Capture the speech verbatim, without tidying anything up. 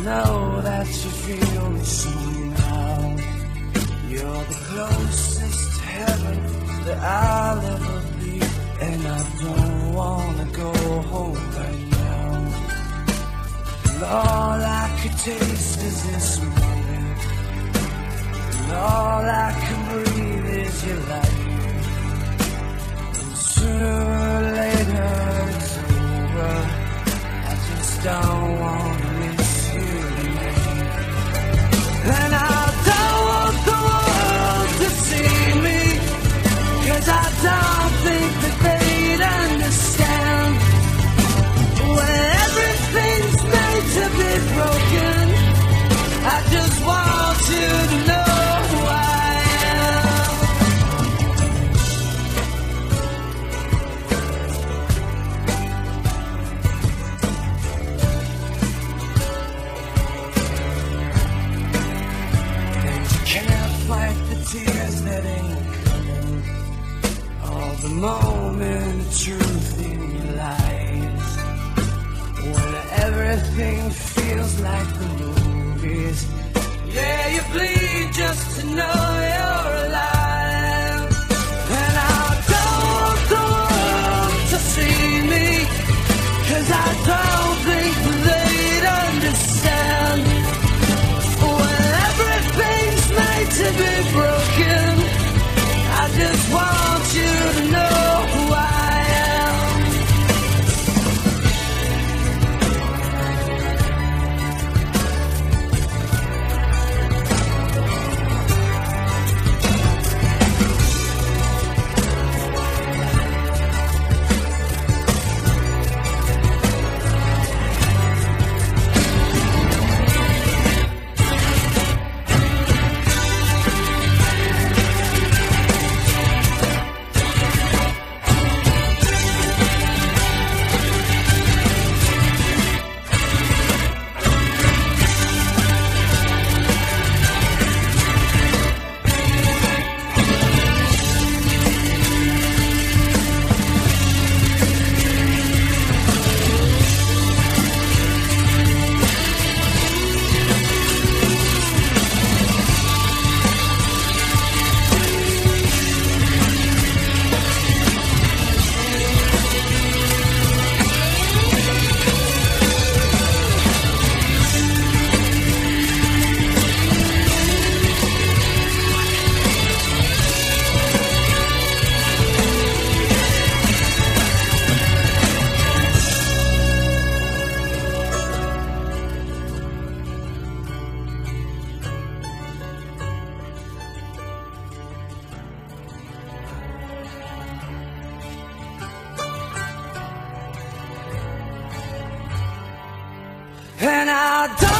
know that you feel me somehow. You're the closest to heaven that I'll ever be, and I don't wanna go home right now. And all I could taste is this moment, and all I can breathe is your light. And sooner or later it's over, I just don't wanna miss you tonight. And I don't want the world to see me, 'cause I don't think that they'd understand. When everything's made to be broken, I just want you to know who I am. And you can't fight the tears that ain't coming, all the moment of truth in your lies. When everything feels like the movies, yeah, you bleed just to know you're alive. And I don't want the world to see me, 'cause I don't think they'd understand. When everything's made to be broken, I just want you to know who I am. And I don't